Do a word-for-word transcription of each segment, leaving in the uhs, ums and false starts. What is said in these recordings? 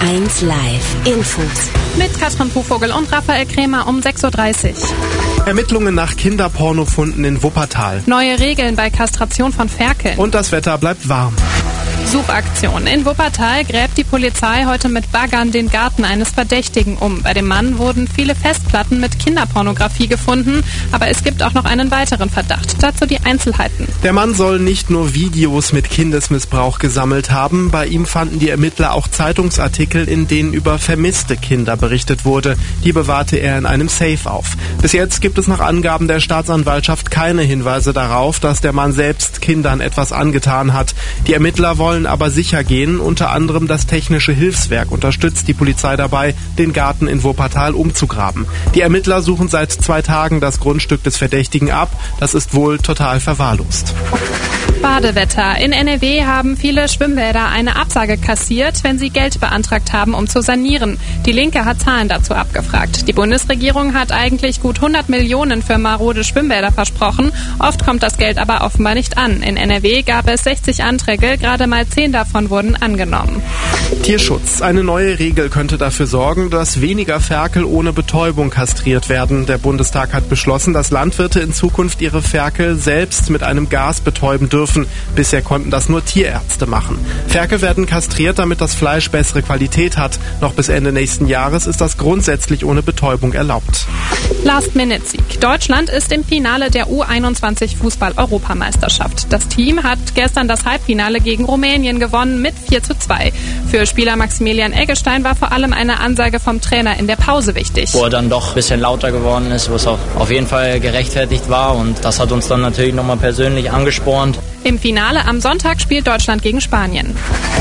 eins Live Infos. Mit Katrin Pufvogel und Raphael Krämer um sechs Uhr dreißig. Ermittlungen nach Kinderpornofunden in Wuppertal. Neue Regeln bei Kastration von Ferkeln. Und das Wetter bleibt warm. Suchaktion. In Wuppertal gräbt die Polizei heute mit Baggern den Garten eines Verdächtigen um. Bei dem Mann wurden viele Festplatten mit Kinderpornografie gefunden, aber es gibt auch noch einen weiteren Verdacht. Dazu die Einzelheiten. Der Mann soll nicht nur Videos mit Kindesmissbrauch gesammelt haben, bei ihm fanden die Ermittler auch Zeitungsartikel, in denen über vermisste Kinder berichtet wurde. Die bewahrte er in einem Safe auf. Bis jetzt gibt es nach Angaben der Staatsanwaltschaft keine Hinweise darauf, dass der Mann selbst Kindern etwas angetan hat. Die Ermittler wollen aber sicher gehen. Unter anderem das Technische Hilfswerk unterstützt die Polizei dabei, den Garten in Wuppertal umzugraben. Die Ermittler suchen seit zwei Tagen das Grundstück des Verdächtigen ab. Das ist wohl total verwahrlost. Badewetter. In N R W haben viele Schwimmbäder eine Absage kassiert, wenn sie Geld beantragt haben, um zu sanieren. Die Linke hat Zahlen dazu abgefragt. Die Bundesregierung hat eigentlich gut hundert Millionen für marode Schwimmbäder versprochen. Oft kommt das Geld aber offenbar nicht an. In N R W gab es sechzig Anträge, gerade mal zehn davon wurden angenommen. Tierschutz. Eine neue Regel könnte dafür sorgen, dass weniger Ferkel ohne Betäubung kastriert werden. Der Bundestag hat beschlossen, dass Landwirte in Zukunft ihre Ferkel selbst mit einem Gas betäuben dürfen. Bisher konnten das nur Tierärzte machen. Ferkel werden kastriert, damit das Fleisch bessere Qualität hat. Noch bis Ende nächsten Jahres ist das grundsätzlich ohne Betäubung erlaubt. Last-Minute-Sieg. Deutschland ist im Finale der U einundzwanzig Fußball-Europameisterschaft. Das Team hat gestern das Halbfinale gegen Rumänien gewonnen mit vier zu zwei. Für Spieler Maximilian Eggestein war vor allem eine Ansage vom Trainer in der Pause wichtig. Wo er dann doch ein bisschen lauter geworden ist, wo es auch auf jeden Fall gerechtfertigt war. Und das hat uns dann natürlich nochmal persönlich angespornt. Im Finale am Sonntag spielt Deutschland gegen Spanien.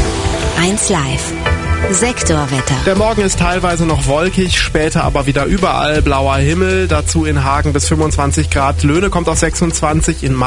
eins Live. Sektorwetter. Der Morgen ist teilweise noch wolkig, später aber wieder überall blauer Himmel. Dazu in Hagen bis fünfundzwanzig Grad. Löhne kommt auf sechsundzwanzig, in